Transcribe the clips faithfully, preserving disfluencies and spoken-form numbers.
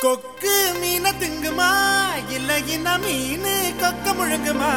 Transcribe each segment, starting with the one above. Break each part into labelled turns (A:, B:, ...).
A: கொக்கு மீன திங்குமா இல்ல இன மீன் கொக்க முழுங்குமா?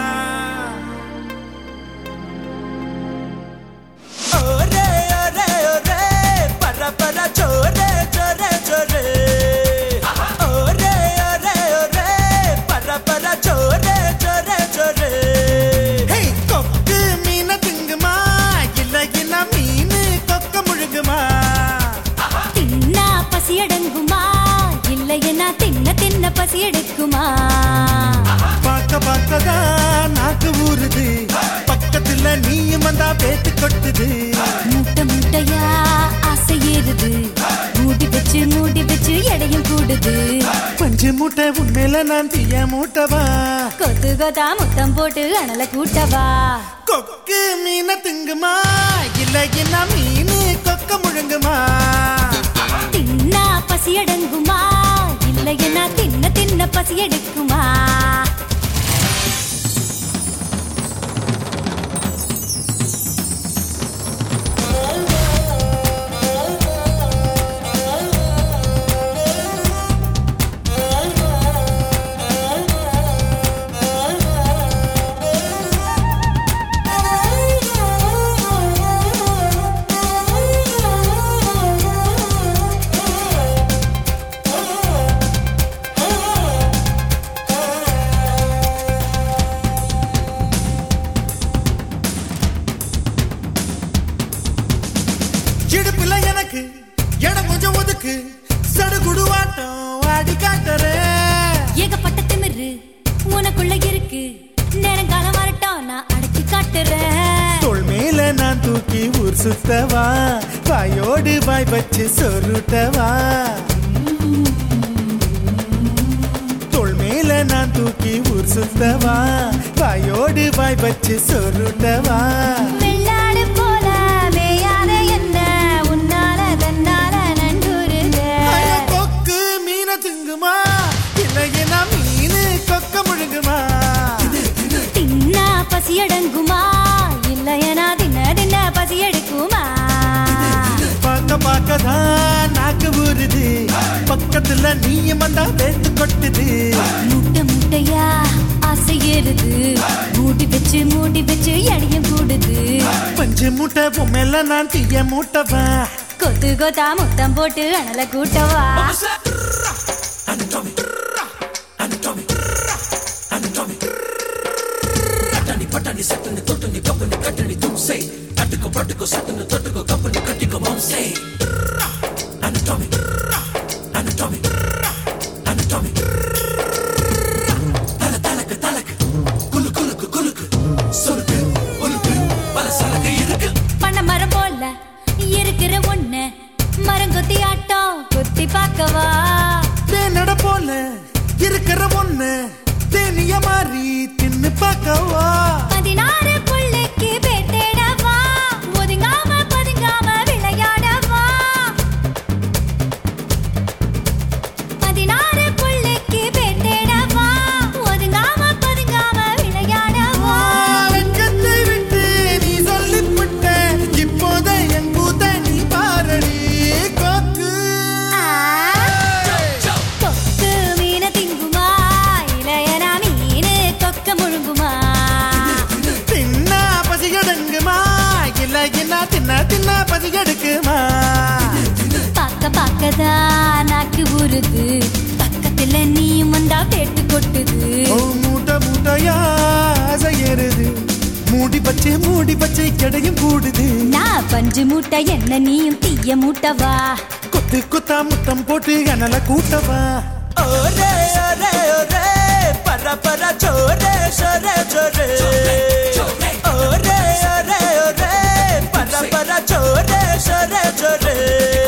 A: ஒரே ஒரே ஒரே பர பர சோரே சோரே சோரே ஒரே ஒரே ஒரே பர பர சோரே சோரே சோரே. ஹே கொக்கு மீன திங்குமா இல்ல இன மீன் கொக்க முழுங்குமா?
B: தின்னா பசி அடங்குமா இல்லையனா தின்ன தின்ன பசி எடுக்குமா?
A: பாக்க பாக்கதான் நாக்கு ஊறுது, பக்கத்துல நீயும் வந்தா பேத்து கொட்டுது.
B: மூட்டை மூட்டையா ஆசை ஏறுது, மூடி வச்சு மூடி வச்சு எடையும் கூடுது.
A: பஞ்சு மூட்டை உண்மையில நான் தீய மூட்டவா?
B: கொத்து கொத்தா முத்தம் போட்டு அனல கூட்டவா?
A: கொக்கு மீன திங்குமா இல்ல என்ன மீன் கொக்க முழுங்குமா?
B: தின்னா பசி அடங்குமா இல்லையனா தின்ன தின்ன பசி எடுக்குமா?
A: இடுப்புல எனக்கு இடம் கொஞ்சம் ஒதுக்கு, சடுகுடுவாட்டம் ஆடி காட்டுறேன்.
B: ஏகப்பட்ட திமிரு உனக்குள்ள இருக்கு, நேரங்காலம் வரட்டும் நான் அடக்கி காட்டுறேன்.
A: தோள் மேல நான் தூக்கி ஊர் சுத்தவா, வாயோடு வாய் வச்சு சொருட்டவா? தோள் மேல நான் தூக்கி ஊர் சுத்தவா, வாயோடு வாய் வச்சு சொருட்டவா?
B: வெள்ளாடு போல மேயாத என்ன உன்னால தன்னால நண்டூருங்க.
A: கொக்கு மீன திங்குமா இல்லையன மீன் கொக்க முழுங்குமா?
B: தின்னா பசி அடங்குமா இல்லையனா தின்ன தின்ன பசி எடுக்குமா?
A: பார்க்க பார்க்கதான் நாக்கு ஊறுது, பக்கத்துல நீயும் வந்தா பேத்து கொட்டுது.
B: மூட்டை மூட்டையா ஆசை ஏறுது, மூடி வச்சு மூடி வச்சு எடையும் கூடுது.
A: பஞ்சு மூட்டை பொம்மையில நான் தீய மூட்டவா?
B: கொத்து கொத்தா முத்தம் போட்டு அனல கூட்டவா? பண்ண மரம் போல இருக்கிற ஒண்ணு மரங்கொத்தி ஆட்டம் கொத்தி பார்க்கவா?
A: தேனட போல இருக்கிற ஒண்ணு தேனிய மாறி தின்னு பார்க்கவா?
B: பதினாறு புள்ளைக்கு பேட்டேடவா, ஒதுங்காம பதுங்காம விளையாடவா? பதினாறு புள்ளைக்கு பேட்டேடவா, ஒதுங்காம பதுங்காம விளையாடவா?
A: வெட்கத்தை விட்டு நீ சொல்லிவிட்ட, இப்போதை என் பூத்தை நீ பாரடி. கொக்கு
B: கொக்கு மீன திங்குமா இளையனா மீனு கொக்க முழுங்குமா?
A: தின்னா பசி எடுங்குமா இல்ல என்ன தின்ன தின்ன பசி எடுக்குமா?
B: பாக்க பாக்கதான் நாக்கு ஊறுது, பக்கத்துல நீயும் வந்தா பேட்டு கொட்டுது.
A: ஓ மூட்டை மூட்டையா ஆசை ஏறுது, மூடி பச்சை மூடி பச்சை கிடையும் கூடுது.
B: நான் பஞ்சு மூட்டை என்ன நீயும் தீய மூட்டவா?
A: கொத்து கொத்தா முத்தம் போட்டு அனல கூட்டவா? ஒரே ஒரே ஒரே பர பர சோரே சோரே சோரே ஒரே ஒரே ஒரே பர பர சோரே சோரே சோரே.